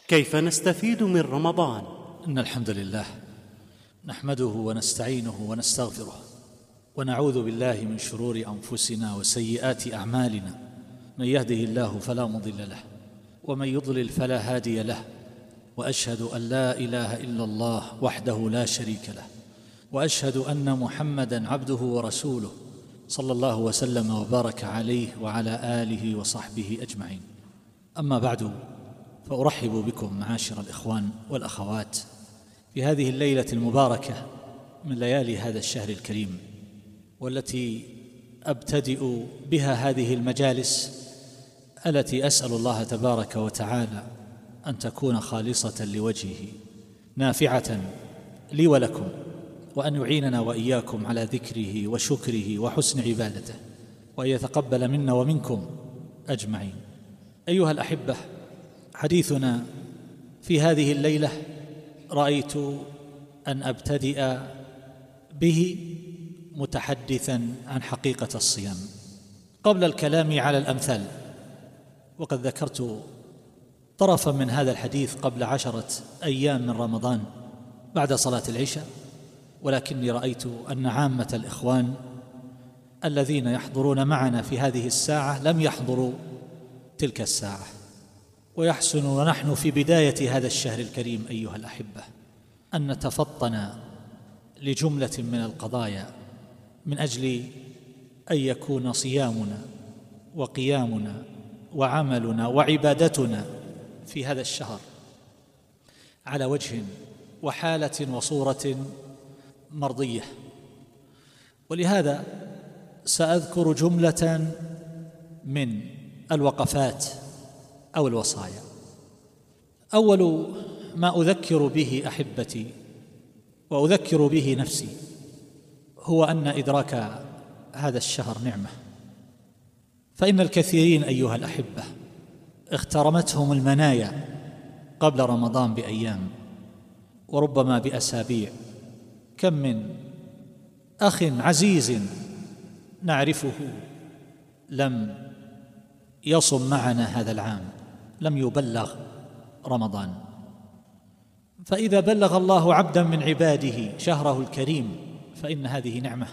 كيف نستفيد من رمضان؟ إن الحمد لله نحمده ونستعينه ونستغفره ونعوذ بالله من شرور أنفسنا وسيئات أعمالنا. من يهده الله فلا مضل له ومن يضلل فلا هادي له، وأشهد أن لا إله إلا الله وحده لا شريك له، وأشهد أن محمدًا عبده ورسوله صلى الله وسلم وبارك عليه وعلى آله وصحبه أجمعين. أما بعد، فأرحب بكم معاشر الإخوان والأخوات في هذه الليلة المباركة من ليالي هذا الشهر الكريم، والتي أبتدئ بها هذه المجالس التي أسأل الله تبارك وتعالى أن تكون خالصة لوجهه نافعة لي ولكم، وأن يعيننا وإياكم على ذكره وشكره وحسن عبادته، وأن يتقبل منا ومنكم أجمعين. أيها الأحبة، حديثنا في هذه الليلة رأيت أن أبتدئ به متحدثا عن حقيقة الصيام قبل الكلام على الأمثال، وقد ذكرت طرفا من هذا الحديث قبل 10 أيام من رمضان بعد صلاة العشاء، ولكني رأيت أن عامة الإخوان الذين يحضرون معنا في هذه الساعة لم يحضروا تلك الساعة. ويحسن ونحن في بداية هذا الشهر الكريم أيها الأحبة أن نتفطن لجملة من القضايا من أجل أن يكون صيامنا وقيامنا وعملنا وعبادتنا في هذا الشهر على وجه وحالة وصورة مرضية. ولهذا سأذكر جملة من الوقفات أو الوصايا. أول ما أذكر به أحبتي وأذكر به نفسي هو أن إدراك هذا الشهر نعمة، فإن الكثيرين أيها الأحبة اخترمتهم المنايا قبل رمضان بأيام وربما بأسابيع. كم من أخ عزيز نعرفه لم يصم معنا هذا العام، لم يبلغ رمضان. فإذا بلغ الله عبدا من عباده شهره الكريم فإن هذه نعمة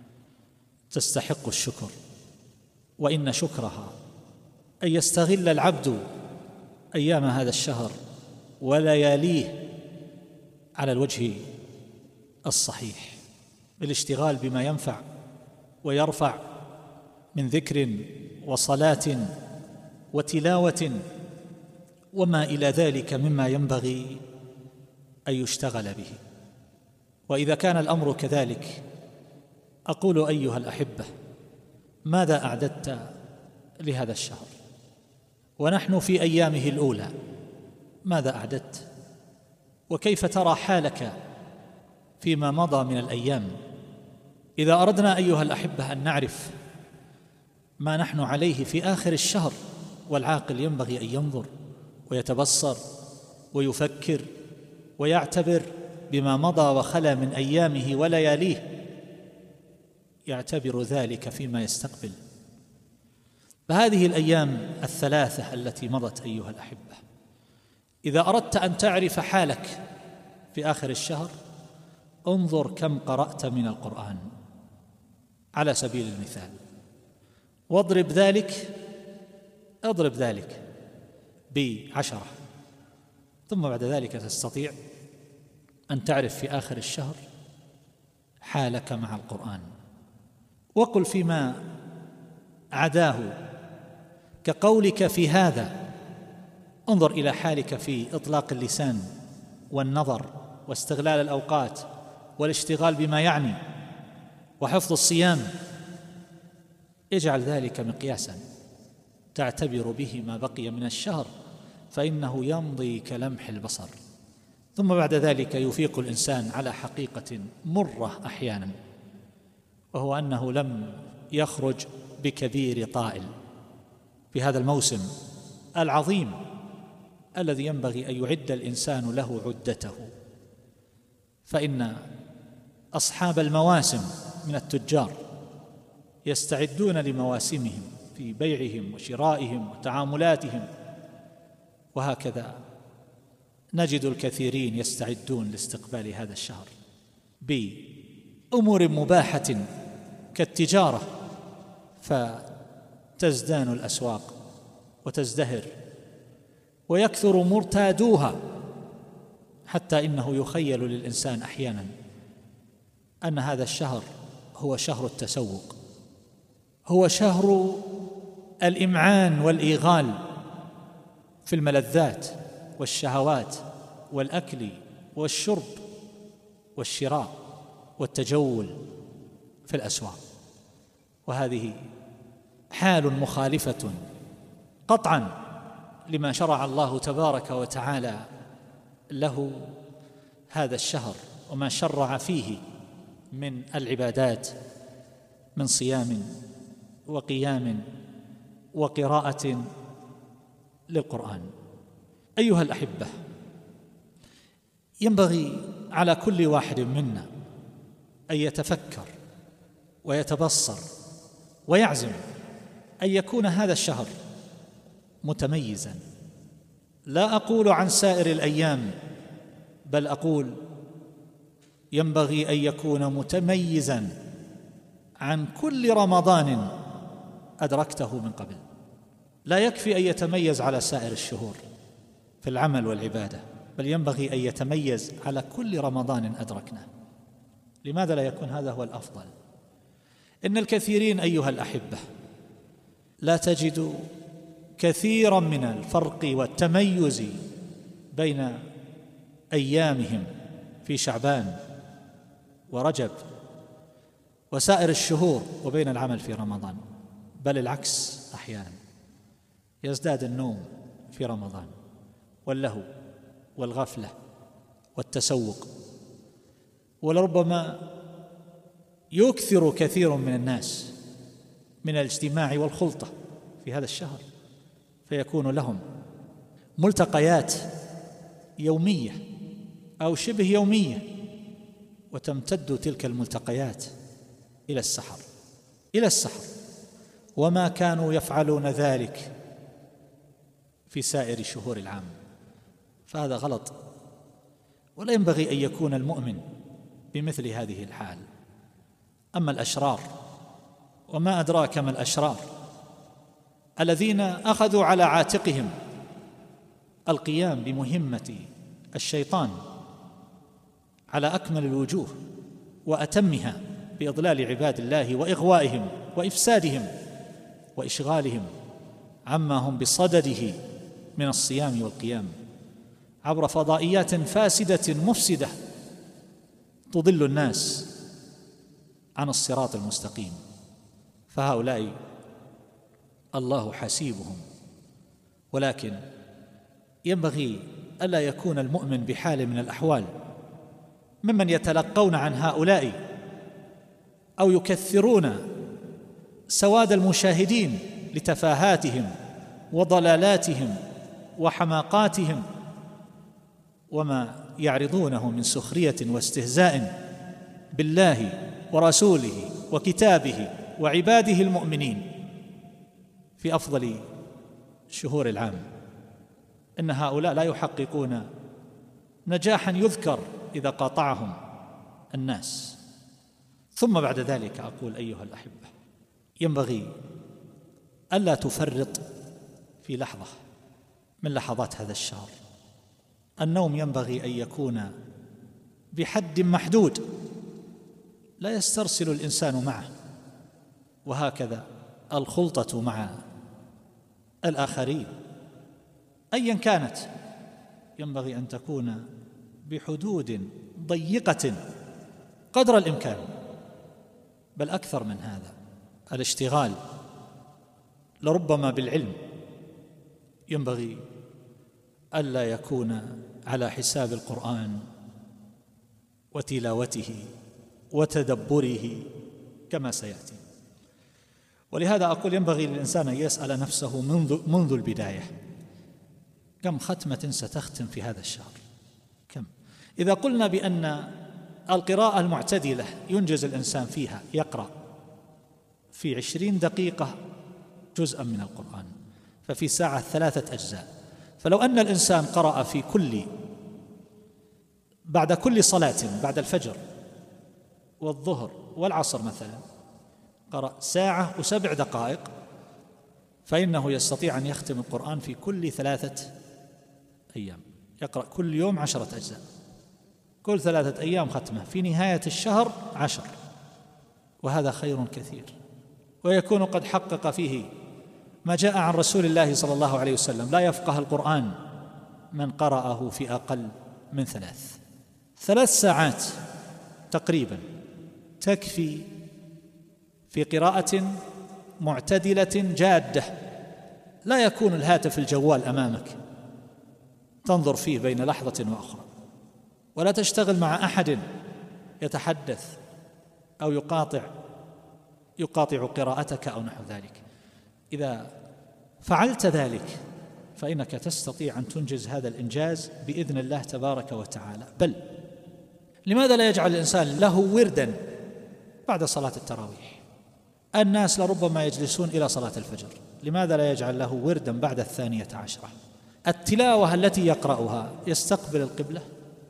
تستحق الشكر، وإن شكرها أن يستغل العبد أيام هذا الشهر ولياليه على الوجه الصحيح، بالاشتغال بما ينفع ويرفع من ذكر وصلاة وتلاوة وما إلى ذلك مما ينبغي أن يشتغل به. وإذا كان الأمر كذلك أقول أيها الأحبة، ماذا أعددت لهذا الشهر ونحن في أيامه الأولى؟ ماذا أعددت؟ وكيف ترى حالك فيما مضى من الأيام؟ إذا أردنا أيها الأحبة أن نعرف ما نحن عليه في آخر الشهر، والعاقل ينبغي أن ينظر ويتبصر ويفكر ويعتبر بما مضى وخلا من أيامه ولياليه، يعتبر ذلك فيما يستقبل. فهذه الأيام الثلاثة التي مضت أيها الأحبة، إذا أردت أن تعرف حالك في آخر الشهر انظر كم قرأت من القرآن على سبيل المثال، واضرب ذلك ب10، ثم بعد ذلك تستطيع أن تعرف في آخر الشهر حالك مع القرآن. وقل فيما عداه كقولك في هذا انظر إلى حالك في إطلاق اللسان والنظر واستغلال الأوقات والاشتغال بما يعني وحفظ الصيام. اجعل ذلك مقياسا تعتبر به ما بقي من الشهر، فإنه يمضي كلمح البصر. ثم بعد ذلك يفيق الإنسان على حقيقة مرة أحيانا، وهو أنه لم يخرج بكبير طائل في هذا الموسم العظيم الذي ينبغي أن يعد الإنسان له عدته. فإن أصحاب المواسم من التجار يستعدون لمواسمهم في بيعهم وشرائهم وتعاملاتهم، وهكذا نجد الكثيرين يستعدون لاستقبال هذا الشهر بأمور مباحة كالتجارة، فتزدان الأسواق وتزدهر ويكثر مرتادوها، حتى إنه يخيل للإنسان أحيانا أن هذا الشهر هو شهر التسوق، هو شهر الإمعان والإيغال في الملذات والشهوات والأكل والشرب والشراء والتجول في الأسواق. وهذه حال مخالفة قطعا لما شرع الله تبارك وتعالى له هذا الشهر وما شرع فيه من العبادات من صيام وقيام وقراءة للقرآن. أيها الأحبة، ينبغي على كل واحد منا أن يتفكر ويتبصر ويعزم أن يكون هذا الشهر متميزا. لا أقول عن سائر الأيام، بل أقول ينبغي أن يكون متميزا عن كل رمضان أدركته من قبل. لا يكفي أن يتميز على سائر الشهور في العمل والعبادة، بل ينبغي أن يتميز على كل رمضان أدركناه. لماذا لا يكون هذا هو الأفضل؟ إن الكثيرين أيها الأحبة لا تجد كثيرا من الفرق والتميز بين أيامهم في شعبان ورجب وسائر الشهور وبين العمل في رمضان، بل العكس. أحيانا يزداد النوم في رمضان واللهو والغفلة والتسوق، ولربما يكثر كثير من الناس من الاجتماع والخلطة في هذا الشهر، فيكون لهم ملتقيات يومية أو شبه يومية، وتمتد تلك الملتقيات إلى السحر، وما كانوا يفعلون ذلك في سائر شهور العام. فهذا غلط، ولا ينبغي أن يكون المؤمن بمثل هذه الحال. أما الأشرار، وما أدراك ما الأشرار، الذين أخذوا على عاتقهم القيام بمهمة الشيطان على أكمل الوجوه وأتمها بإضلال عباد الله وإغوائهم وإفسادهم وإشغالهم عما هم بصدده من الصيام والقيام عبر فضائيات فاسدة مفسدة تضل الناس عن الصراط المستقيم. فهؤلاء الله حسيبهم، ولكن ينبغي ألا يكون المؤمن بحال من الأحوال ممن يتلقون عن هؤلاء أو يكثرون سواد المشاهدين لتفاهاتهم وضلالاتهم وحماقاتهم وما يعرضونه من سخرية واستهزاء بالله ورسوله وكتابه وعباده المؤمنين في أفضل شهور العام. إن هؤلاء لا يحققون نجاحا يذكر إذا قاطعهم الناس. ثم بعد ذلك أقول أيها الأحبة، ينبغي ألا تفرط في لحظة من لحظات هذا الشهر. النوم ينبغي أن يكون بحد محدود لا يسترسل الإنسان معه، وهكذا الخلطة مع الآخرين أيا كانت ينبغي أن تكون بحدود ضيقة قدر الإمكان، بل أكثر من هذا. الاشتغال لربما بالعلم ينبغي ألا يكون على حساب القرآن وتلاوته وتدبره كما سيأتي. ولهذا أقول ينبغي للإنسان أن يسأل نفسه منذ البداية: كم ختمة ستختم في هذا الشهر؟ كم؟ إذا قلنا بأن القراءة المعتدلة ينجز الإنسان فيها، يقرأ في 20 دقيقة جزءا من القرآن، ففي ساعة 3 أجزاء. فلو أن الإنسان قرأ في كل بعد كل صلاة، بعد الفجر والظهر والعصر مثلا، قرأ 1 ساعة و7 دقائق، فإنه يستطيع أن يختم القرآن في كل 3 أيام. يقرأ كل يوم 10 أجزاء، كل 3 أيام ختمة، في نهاية الشهر 10، وهذا خير كثير، ويكون قد حقق فيه ما جاء عن رسول الله صلى الله عليه وسلم: لا يفقه القرآن من قرأه في أقل من 3 ساعات تقريبا تكفي في قراءة معتدلة جادة، لا يكون الهاتف الجوال أمامك تنظر فيه بين لحظة وأخرى، ولا تشتغل مع أحد يتحدث أو يقاطع قراءتك أو نحو ذلك. إذا فعلت ذلك فإنك تستطيع أن تنجز هذا الإنجاز بإذن الله تبارك وتعالى. بل لماذا لا يجعل الإنسان له وردا بعد صلاة التراويح؟ الناس لربما يجلسون إلى صلاة الفجر، لماذا لا يجعل له وردا بعد 12؟ التلاوة التي يقرأها يستقبل القبلة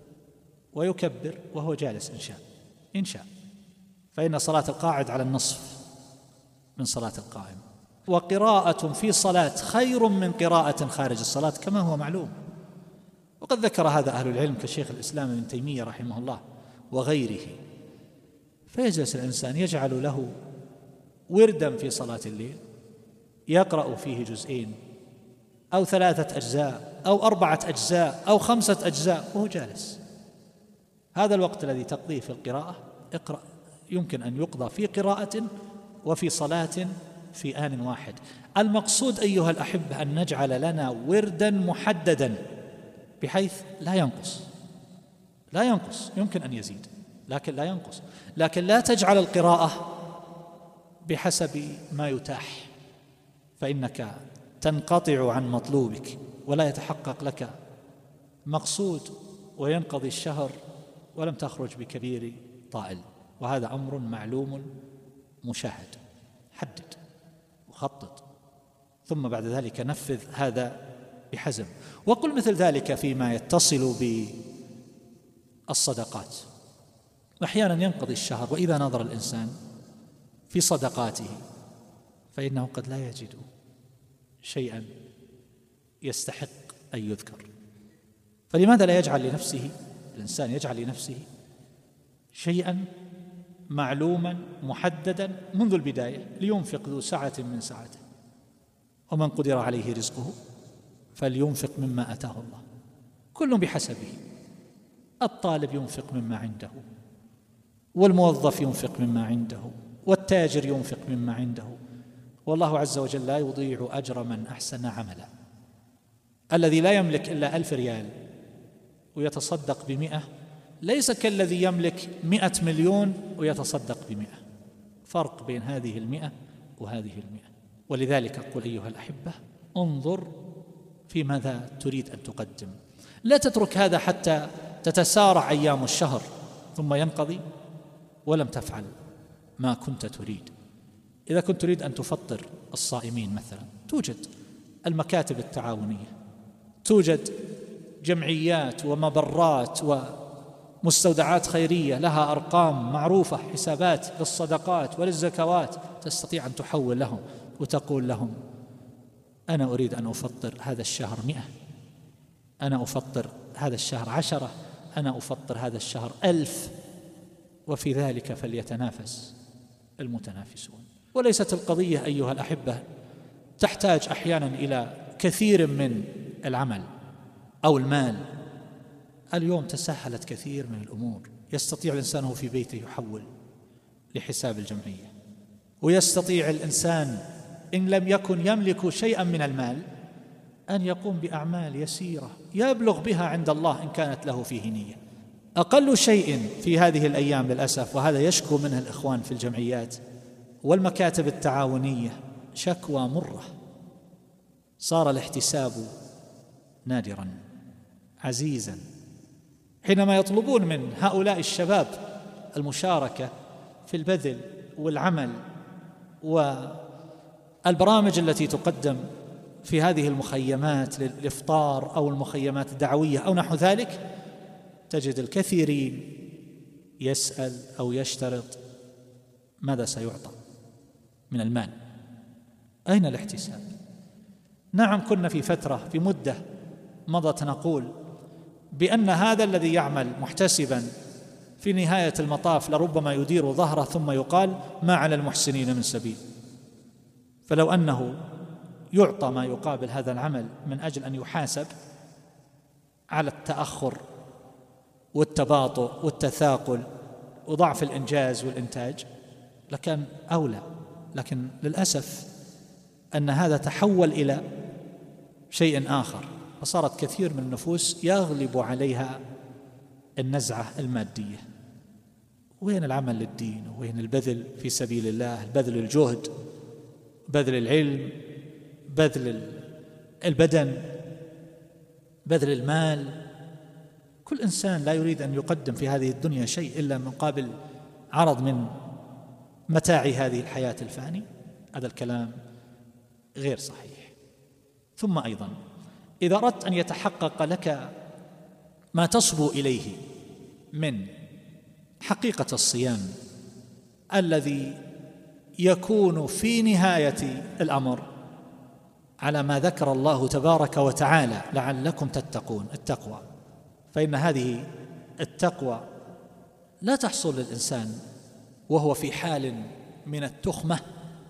ويكبر وهو جالس إن شاء، فإن صلاة القاعد على النصف من صلاة القائم، وقراءة في صلاة خير من قراءة خارج الصلاة كما هو معلوم. وقد ذكر هذا أهل العلم كشيخ الإسلام ابن تيمية رحمه الله وغيره. فيجلس الإنسان يجعل له وردا في صلاة الليل يقرأ فيه 2 أو 3 أجزاء أو 4 أجزاء أو 5 أجزاء وهو جالس. هذا الوقت الذي تقضيه في القراءة اقرأ، يمكن أن يقضى في قراءة وفي صلاة في آن واحد. المقصود أيها الأحبة أن نجعل لنا وردا محددا بحيث لا ينقص، يمكن أن يزيد لكن لا ينقص. لكن لا تجعل القراءة بحسب ما يتاح، فإنك تنقطع عن مطلوبك ولا يتحقق لك مقصود، وينقضي الشهر ولم تخرج بكبير طائل، وهذا أمر معلوم مشاهد. حدد وخطط، ثم بعد ذلك نفذ هذا بحزم. وقل مثل ذلك فيما يتصل بالصدقات. أحيانا ينقضي الشهر وإذا نظر الإنسان في صدقاته فإنه قد لا يجد شيئا يستحق أن يذكر. فلماذا لا يجعل لنفسه الإنسان يجعل لنفسه شيئا معلوما محددا منذ البداية، لينفق ذو سعة من سعته، ومن قدر عليه رزقه فلينفق مما أتاه الله، كل بحسبه. الطالب ينفق مما عنده، والموظف ينفق مما عنده، والتاجر ينفق مما عنده، والله عز وجل لا يضيع أجر من أحسن عملا. الذي لا يملك إلا 1000 ريال ويتصدق ب100 ليس كالذي يملك 100 مليون ويتصدق ب100، فرق بين هذه 100 وهذه 100. ولذلك أقول أيها الأحبة انظر في ماذا تريد أن تقدم، لا تترك هذا حتى تتسارع أيام الشهر ثم ينقضي ولم تفعل ما كنت تريد. إذا كنت تريد أن تفطر الصائمين مثلا، توجد المكاتب التعاونية، توجد جمعيات ومبرات ومستودعات خيرية لها أرقام معروفة، حسابات للصدقات وللزكوات، تستطيع أن تحول لهم وتقول لهم أنا أريد أن أفطر هذا الشهر 100، أنا أفطر هذا الشهر 10، أنا أفطر هذا الشهر 1000، وفي ذلك فليتنافس المتنافسون. وليست القضية أيها الأحبة تحتاج أحيانا إلى كثير من العمل أو المال. اليوم تسهلت كثير من الأمور، يستطيع الإنسان في بيته يحول لحساب الجمعية، ويستطيع الإنسان إن لم يكن يملك شيئا من المال أن يقوم بأعمال يسيرة يبلغ بها عند الله إن كانت له فيه نية. أقل شيء في هذه الأيام للأسف، وهذا يشكو منه الإخوان في الجمعيات والمكاتب التعاونية شكوى مرة، صار الاحتساب نادرا عزيزا. حينما يطلبون من هؤلاء الشباب المشاركة في البذل والعمل والبرامج التي تقدم في هذه المخيمات للإفطار أو المخيمات الدعوية أو نحو ذلك، تجد الكثيرين يسأل أو يشترط ماذا سيعطى من المال، أين الاحتساب؟ نعم، كنا في فترة، في مدة مضت، نقول بأن هذا الذي يعمل محتسبا في نهاية المطاف لربما يدير ظهره، ثم يقال ما على المحسنين من سبيل. فلو أنه يعطى ما يقابل هذا العمل من أجل أن يحاسب على التأخر والتباطؤ والتثاقل وضعف الإنجاز والإنتاج لكان أولى. لكن للأسف أن هذا تحول إلى شيء آخر، فصارت كثير من النفوس يغلب عليها النزعة المادية. وين العمل للدين؟ وين البذل في سبيل الله؟ بذل الجهد، بذل العلم، بذل البدن، بذل المال. كل إنسان لا يريد أن يقدم في هذه الدنيا شيء إلا مقابل عرض من متاع هذه الحياة الفاني. هذا الكلام غير صحيح. ثم أيضا إذا أردت أن يتحقق لك ما تصبو إليه من حقيقة الصيام الذي يكون في نهاية الأمر على ما ذكر الله تبارك وتعالى لعلكم تتقون، التقوى، فإن هذه التقوى لا تحصل للإنسان وهو في حال من التخمة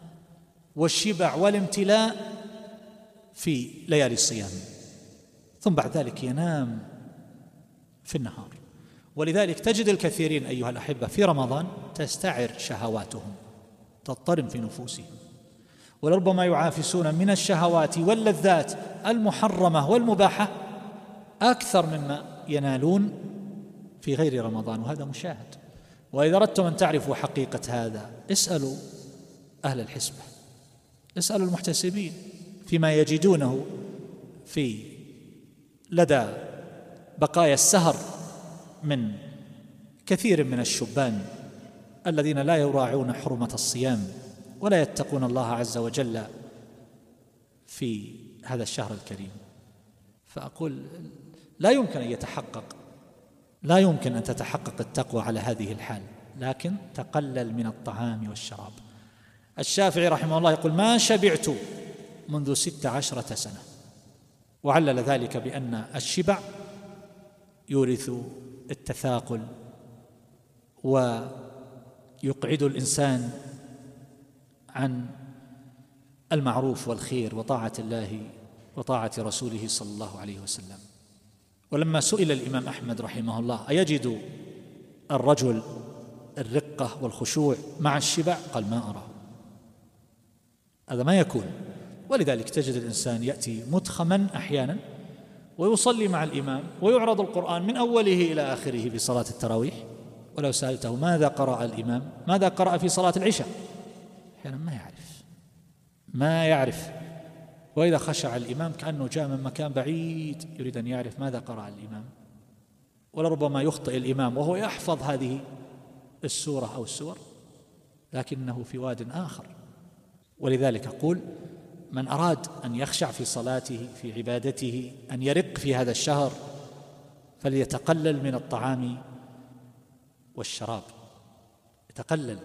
والشبع والامتلاء في ليالي الصيام، ثم بعد ذلك ينام في النهار. ولذلك تجد الكثيرين أيها الأحبة في رمضان تستعر شهواتهم، تضطرم في نفوسهم، ولربما يعافسون من الشهوات واللذات المحرمة والمباحة أكثر مما ينالون في غير رمضان، وهذا مشاهد. وإذا أردتم أن تعرفوا حقيقة هذا اسألوا أهل الحسبة، اسألوا المحتسبين فيما يجدونه في لدى بقايا السهر من كثير من الشبان الذين لا يراعون حرمة الصيام ولا يتقون الله عز وجل في هذا الشهر الكريم. فأقول لا يمكن أن تتحقق التقوى على هذه الحال، لكن تقلل من الطعام والشراب. الشافعي رحمه الله يقول ما شبعت منذ 16 سنة، وعلل ذلك بأن الشبع يورث التثاقل ويقعد الإنسان عن المعروف والخير وطاعة الله وطاعة رسوله صلى الله عليه وسلم. ولما سئل الإمام أحمد رحمه الله أيجد الرجل الرقة والخشوع مع الشبع؟ قال ما أرى، هذا ما يكون. ولذلك تجد الإنسان يأتي متخما أحيانا ويصلي مع الإمام ويعرض القرآن من أوله إلى آخره في صلاة التراويح، ولو سألته ماذا قرأ الإمام، ماذا قرأ في صلاة العشاء، أحيانا ما يعرف. وإذا خشع الإمام كأنه جاء من مكان بعيد يريد أن يعرف ماذا قرأ الإمام، ولربما يخطئ الإمام وهو يحفظ هذه السورة أو السور لكنه في واد آخر. ولذلك أقول من أراد أن يخشع في صلاته في عبادته أن يرق في هذا الشهر فليتقلل من الطعام والشراب، يتقلل.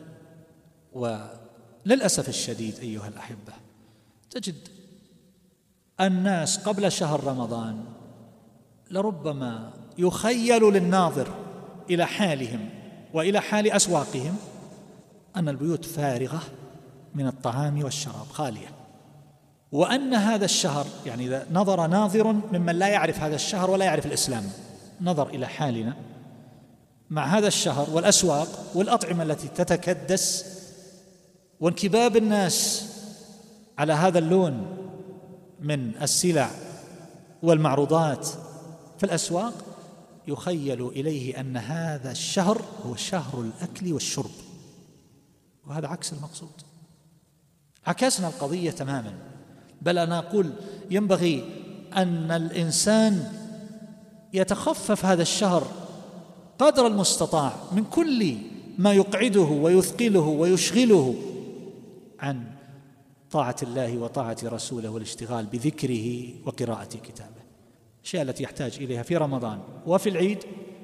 وللأسف الشديد أيها الأحبة تجد الناس قبل شهر رمضان لربما يخيل للناظر إلى حالهم وإلى حال أسواقهم أن البيوت فارغة من الطعام والشراب خالية، وأن هذا الشهر يعني إذا نظر ناظر ممن لا يعرف هذا الشهر ولا يعرف الإسلام، نظر إلى حالنا مع هذا الشهر والأسواق والأطعمة التي تتكدس وانكباب الناس على هذا اللون من السلع والمعروضات في الأسواق، يخيل إليه أن هذا الشهر هو شهر الأكل والشرب، وهذا عكس المقصود. عكسنا القضية تماما. بل أنا أقول ينبغي أن الإنسان يتخفف هذا الشهر قدر المستطاع من كل ما يقعده ويثقله ويشغله عن طاعة الله وطاعة رسوله والاشتغال بذكره وقراءة كتابه. الأشياء التي يحتاج إليها في رمضان وفي العيد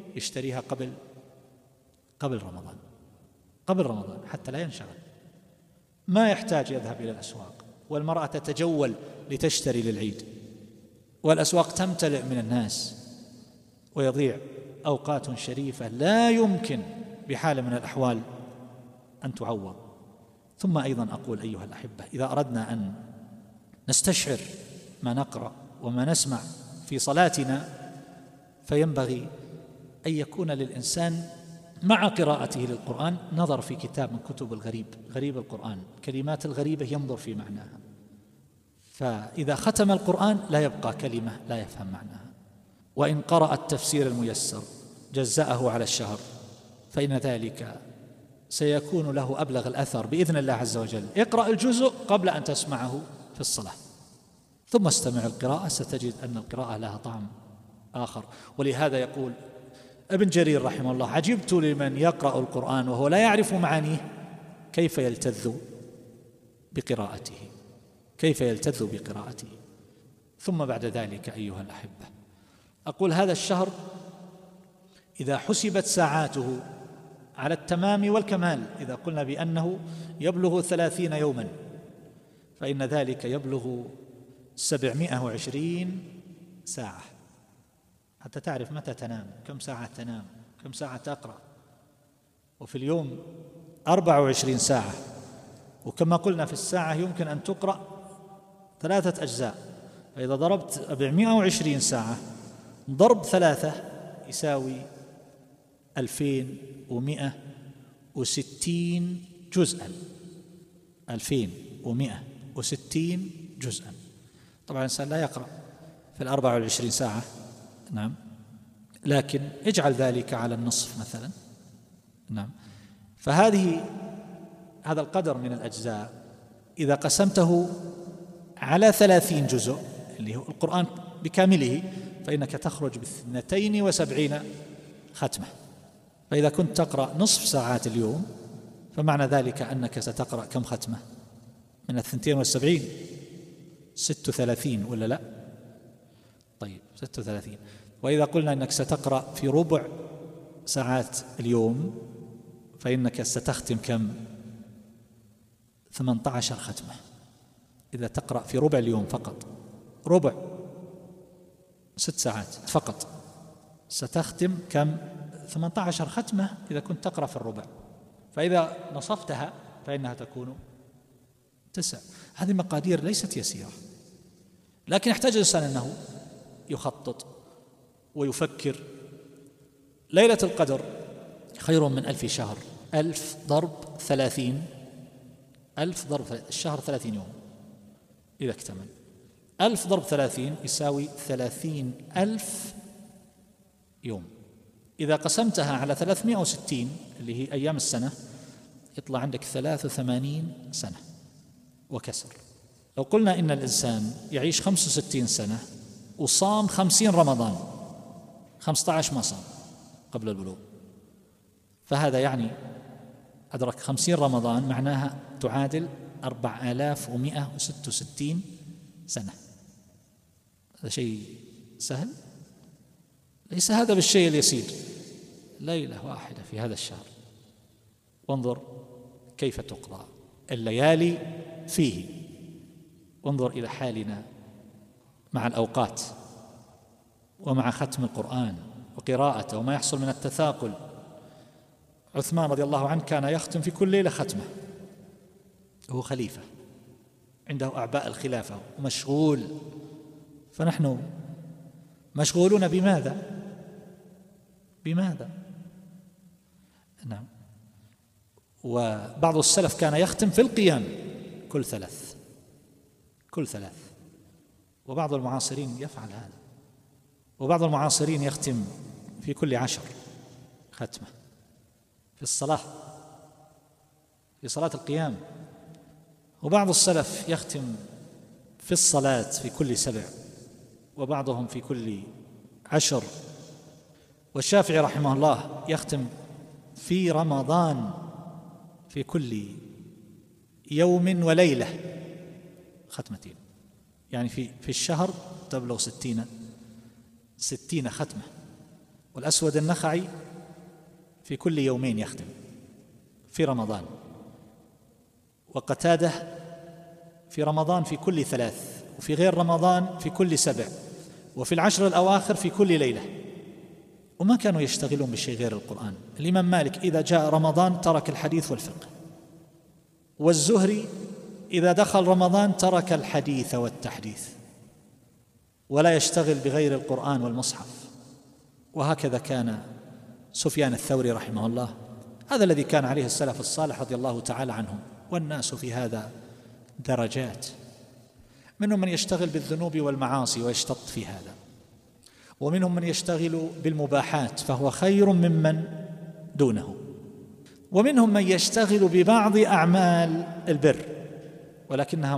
يشتريها قبل رمضان حتى لا ينشغل، ما يحتاج يذهب إلى الأسواق، والمرأة تتجول لتشتري للعيد، والأسواق تمتلئ من الناس، ويضيع أوقات شريفة لا يمكن بحال من الأحوال أن تعوض. ثم أيضا أقول أيها الأحبة، إذا أردنا أن نستشعر ما نقرأ وما نسمع في صلاتنا، فينبغي أن يكون للإنسان مع قراءته للقرآن نظر في كتاب من كتب غريب القرآن، كلمات الغريبة ينظر في معناها، فإذا ختم القرآن لا يبقى كلمة لا يفهم معناها. وإن قرأ التفسير الميسر جزأه على الشهر، فإن ذلك سيكون له أبلغ الأثر بإذن الله عز وجل. اقرأ الجزء قبل أن تسمعه في الصلاة، ثم استمع القراءة، ستجد أن القراءة لها طعم آخر. ولهذا يقول ابن جرير رحمه الله: عجبت لمن يقرأ القرآن وهو لا يعرف معانيه كيف يلتذ بقراءته. ثم بعد ذلك أيها الأحبة، أقول هذا الشهر إذا حسبت ساعاته على التمام والكمال، إذا قلنا بأنه يبلغ 30 يوما، فإن ذلك يبلغ 720 ساعة، حتى تعرف متى تنام، كم ساعة تنام، كم ساعة تقرأ. وفي اليوم 24 ساعة، وكما قلنا في الساعة يمكن أن تقرأ 3 أجزاء، فإذا ضربت 420 ساعة ضرب 3 يساوي 2160 جزءا. 2160 جزءا. طبعا الإنسان لا يقرأ في 24 ساعة، نعم، لكن اجعل ذلك على النصف مثلا، نعم، فهذا القدر من الأجزاء إذا قسمته على 30 جزء اللي هو القرآن بكامله، فإنك تخرج ب72 ختمة. فإذا كنت تقرأ نصف ساعات اليوم، فمعنى ذلك أنك ستقرأ كم ختمة من 72؟ 36 ولا لا؟ طيب 36. وإذا قلنا أنك ستقرأ في ربع ساعات اليوم، فإنك ستختم كم؟ 18 ختمة. إذا تقرأ في ربع اليوم فقط، ربع 6 ساعات فقط، ستختم كم؟ 18 ختمة إذا كنت تقرأ في الربع. فإذا نصفتها فإنها تكون 9. هذه مقادير ليست يسيرة، لكن يحتاج الإنسان أنه يخطط ويفكر. ليلة القدر خير من 1000 شهر. 1000 ضرب 30، 1000 ضرب الشهر 30 يوم إذا اكتمل. 1000 ضرب 30 يساوي 30,000 يوم. إذا قسمتها على 360 اللي هي أيام السنة يطلع عندك 83 سنة وكسر. لو قلنا إن الإنسان يعيش 65 سنة وصام 50 رمضان، 15 ما صام قبل البلوغ، فهذا يعني أدرك 50 رمضان، معناها تعادل 4166 سنة. هذا شيء سهل؟ ليس هذا بالشيء اليسير. ليلة واحدة في هذا الشهر، وانظر كيف تقضى الليالي فيه. وانظر إلى حالنا مع الأوقات ومع ختم القرآن وقراءته وما يحصل من التثاقل. عثمان رضي الله عنه كان يختم في كل ليلة ختمة، هو خليفة عنده أعباء الخلافة ومشغول، فنحن مشغولون بماذا؟ نعم. وبعض السلف كان يختم في القيام كل ثلاث، وبعض المعاصرين يفعل هذا، وبعض المعاصرين يختم في كل 10 ختمة في الصلاة، في صلاة القيام. وبعض السلف يختم في الصلاة في كل 7، وبعضهم في كل 10. والشافعي رحمه الله يختم في رمضان في كل يوم وليلة ختمتين، يعني في الشهر تبلغ 60 ختمة. والأسود النخعي في كل يومين يختم في رمضان، وقتادة في رمضان في كل 3، وفي غير رمضان في كل 7، وفي العشر الأواخر في كل ليلة، وما كانوا يشتغلون بشيء غير القرآن. الإمام مالك إذا جاء رمضان ترك الحديث والفقه، والزهري إذا دخل رمضان ترك الحديث والتحديث، ولا يشتغل بغير القرآن والمصحف. وهكذا كان سفيان الثوري رحمه الله، هذا الذي كان عليه السلف الصالح رضي الله تعالى عنهم. والناس في هذا درجات، منهم من يشتغل بالذنوب والمعاصي ويشتط في هذا، ومنهم من يشتغل بالمباحات فهو خير ممن دونه، ومنهم من يشتغل ببعض أعمال البر ولكنها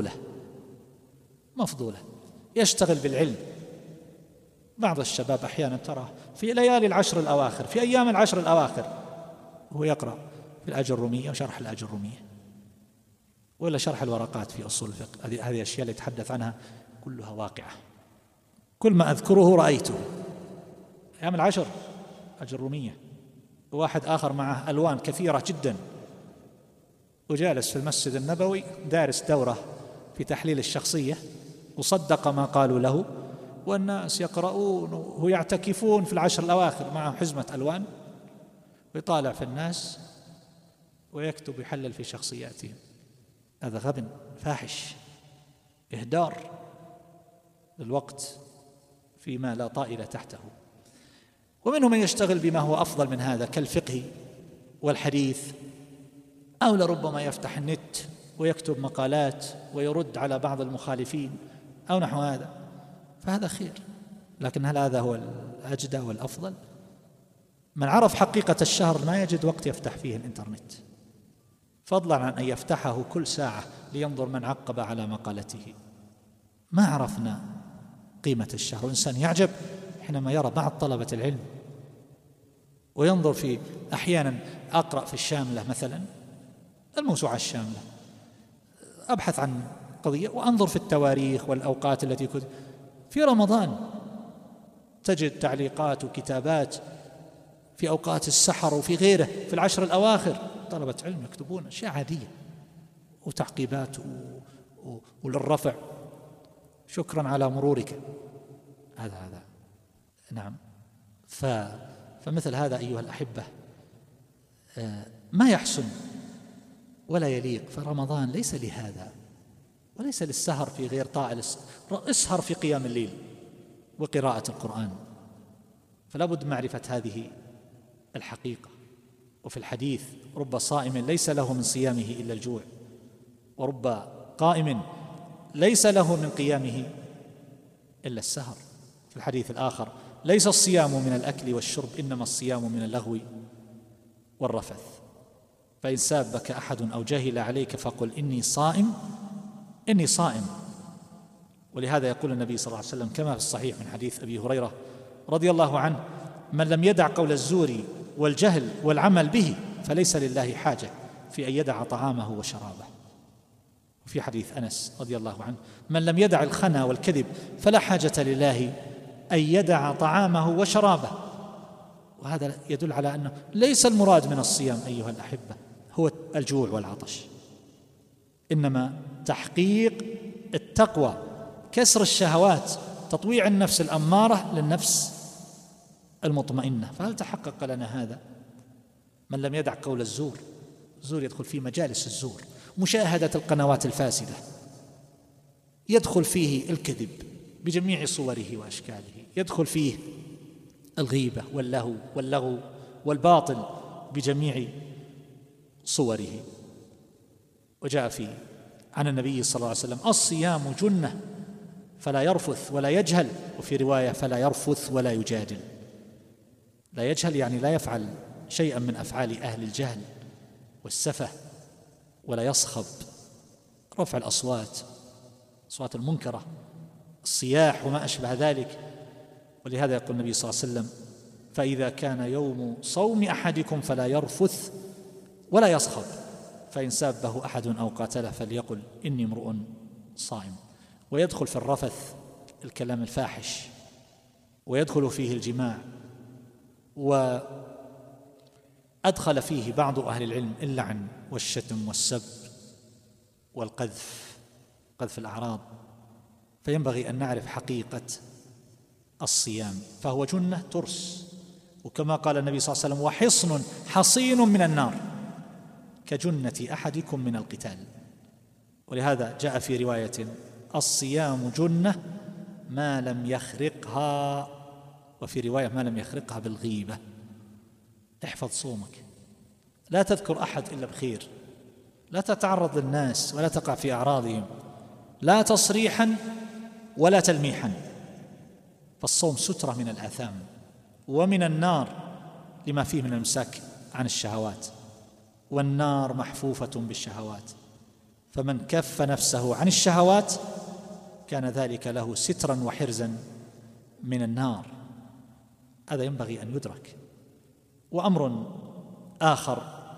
مفضولة، يشتغل بالعلم. بعض الشباب أحيانا ترى في ليالي العشر الأواخر، في أيام العشر الأواخر، هو يقرأ في الأجرمية وشرح الأجرمية، ولا شرح الورقات في أصول الفقه. هذه أشياء اللي يتحدث عنها كلها واقعة، كل ما أذكره رأيته. أيام العشر أجرمية، وواحد آخر معه ألوان كثيرة جدا، وجالس في المسجد النبوي دارس دورة في تحليل الشخصية، وصدق ما قالوا له، والناس يقرؤون ويعتكفون في العشر الأواخر معه حزمة ألوان، ويطالع في الناس ويكتب يحلل في شخصياتهم. هذا غبن فاحش، إهدار للوقت فيما لا طائل تحته. ومنهم من يشتغل بما هو أفضل من هذا كالفقه والحديث، أو لربما يفتح النت ويكتب مقالات ويرد على بعض المخالفين أو نحو هذا، فهذا خير. لكن هل هذا هو الأجدى والأفضل؟ من عرف حقيقة الشهر ما يجد وقت يفتح فيه الإنترنت، فضلا عن أن يفتحه كل ساعة لينظر من عقب على مقالته. ما عرفنا قيمة الشهر. وإنسان يعجب حينما يرى بعض طلبة العلم وينظر في، أحيانا أقرأ في الشاملة مثلا، الموسوعة الشاملة، أبحث عن قضية وأنظر في التواريخ والأوقات التي كنت في رمضان، تجد تعليقات وكتابات في أوقات السحر وفي غيره في العشر الأواخر، طلبة علم يكتبون أشياء عادية وتعقيبات وللرفع، شكرا على مرورك. هذا نعم. فمثل هذا أيها الأحبة ما يحسن ولا يليق. فرمضان ليس لهذا، وليس للسهر في غير طاعة. اسهر في قيام الليل وقراءة القرآن. فلا بد معرفة هذه الحقيقة. وفي الحديث رب صائم ليس له من صيامه إلا الجوع، ورب قائم ليس له من قيامه إلا السهر. في الحديث الآخر ليس الصيام من الأكل والشرب، إنما الصيام من اللغو والرفث. فإن سابك أحد أو جهل عليك فقل إني صائم. ولهذا يقول النبي صلى الله عليه وسلم كما في الصحيح من حديث أبي هريرة رضي الله عنه: من لم يدع قول الزور والجهل والعمل به فليس لله حاجة في أن يدع طعامه وشرابه. وفي حديث أنس رضي الله عنه: من لم يدع الخنا والكذب فلا حاجة لله أن يدع طعامه وشرابه. وهذا يدل على أنه ليس المراد من الصيام أيها الأحبة هو الجوع والعطش، إنما تحقيق التقوى، كسر الشهوات، تطويع النفس الأمارة للنفس المطمئنة. فهل تحقق لنا هذا؟ من لم يدع قول الزور يدخل في مجالس الزور، مشاهدة القنوات الفاسدة، يدخل فيه الكذب بجميع صوره وأشكاله، يدخل فيه الغيبة واللغو والباطل بجميع صوره. وجاء عن النبي صلى الله عليه وسلم: الصيام جنة فلا يرفث ولا يجهل. وفي رواية: فلا يرفث ولا يجادل. لا يجهل يعني لا يفعل شيئا من أفعال أهل الجهل والسفه، ولا يصخب، رفع الأصوات المنكرة، الصياح وما أشبه ذلك. ولهذا يقول النبي صلى الله عليه وسلم: فإذا كان يوم صوم أحدكم فلا يرفث ولا يصخب، فإن سابه أحد أو قاتله فليقل إني امرؤ صائم. ويدخل في الرفث الكلام الفاحش، ويدخل فيه الجماع وأدخل فيه بعض أهل العلم اللعن والشتم والسب والقذف، قذف الأعراض. فينبغي أن نعرف حقيقة الصيام، فهو جنة ترس، وكما قال النبي صلى الله عليه وسلم: وحصن حصين من النار كجنة أحدكم من القتال. ولهذا جاء في رواية: الصيام جنة ما لم يخرقها، وفي رواية: ما لم يخرقها بالغيبة. احفظ صومك، لا تذكر أحد إلا بخير، لا تتعرض للناس ولا تقع في أعراضهم، لا تصريحا ولا تلميحا، فالصوم سترة من الآثام ومن النار لما فيه من الإمساك عن الشهوات، والنار محفوفة بالشهوات، فمن كف نفسه عن الشهوات كان ذلك له سترا وحرزا من النار. هذا ينبغي أن يدرك. وأمر آخر،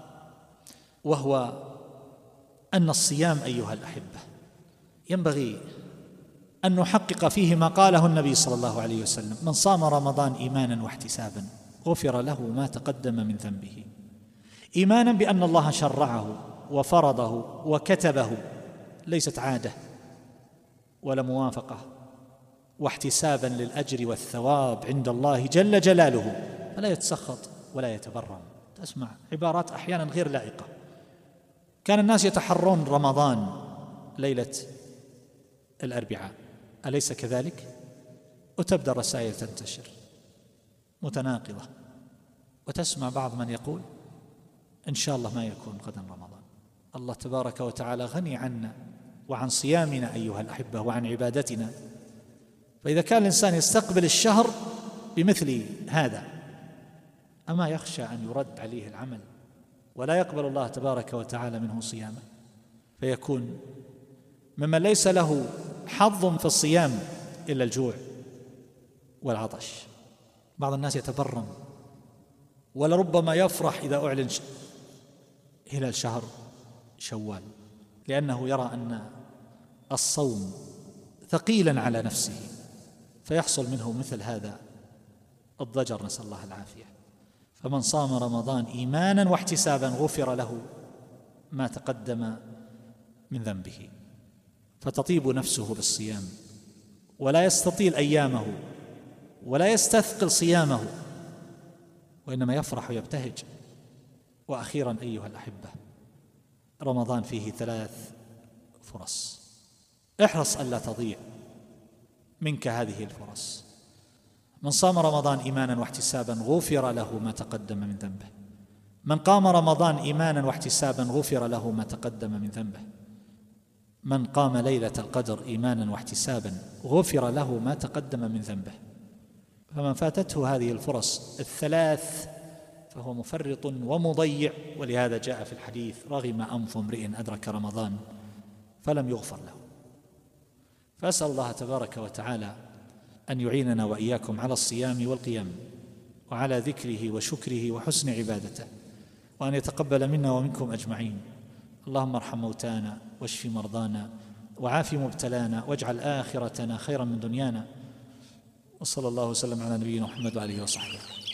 وهو أن الصيام أيها الأحبة ينبغي أن نحقق فيه ما قاله النبي صلى الله عليه وسلم: من صام رمضان إيمانا واحتسابا غفر له ما تقدم من ذنبه. إيمانا بأن الله شرعه وفرضه وكتبه، ليست عادة ولا موافقة، واحتسابا للأجر والثواب عند الله جل جلاله، فلا يتسخط ولا يتبرم. تسمع عبارات أحيانا غير لائقة. كان الناس يتحرون رمضان ليلة الأربعاء، أليس كذلك؟ وتبدأ الرسائل تنتشر متناقضة، وتسمع بعض من يقول: إن شاء الله ما يكون غدا رمضان. الله تبارك وتعالى غني عنا وعن صيامنا أيها الأحبة وعن عبادتنا، فإذا كان الإنسان يستقبل الشهر بمثل هذا، أما يخشى أن يرد عليه العمل ولا يقبل الله تبارك وتعالى منه صيامه، فيكون ممن ليس له حظ في الصيام إلا الجوع والعطش. بعض الناس يتبرم ولربما يفرح إذا أعلن هلال شهر شوال، لأنه يرى أن الصوم ثقيلا على نفسه، فيحصل منه مثل هذا الضجر، نسأل الله العافية. فمن صام رمضان إيمانا واحتسابا غفر له ما تقدم من ذنبه، فتطيب نفسه بالصيام ولا يستطيل أيامه ولا يستثقل صيامه، وإنما يفرح ويبتهج. وأخيرا أيها الأحبة، رمضان فيه 3 فرص، احرص ألا تضيع منك هذه الفرص. من صام رمضان إيمانا واحتسابا غفر له ما تقدم من ذنبه. من قام رمضان إيمانا واحتسابا غفر له ما تقدم من ذنبه. من قام ليلة القدر إيمانا واحتسابا غفر له ما تقدم من ذنبه. فمن فاتته هذه الفرص 3 فهو مفرط ومضيع، ولهذا جاء في الحديث: رغم أنف امرئ أدرك رمضان فلم يغفر له. فأسأل الله تبارك وتعالى أن يعيننا وإياكم على الصيام والقيام وعلى ذكره وشكره وحسن عبادته، وأن يتقبل منا ومنكم أجمعين. اللهم ارحم موتانا واشف مرضانا وعاف مبتلانا واجعل آخرتنا خيرا من دنيانا. وصلى الله وسلم على نبينا محمد وآله وصحبه.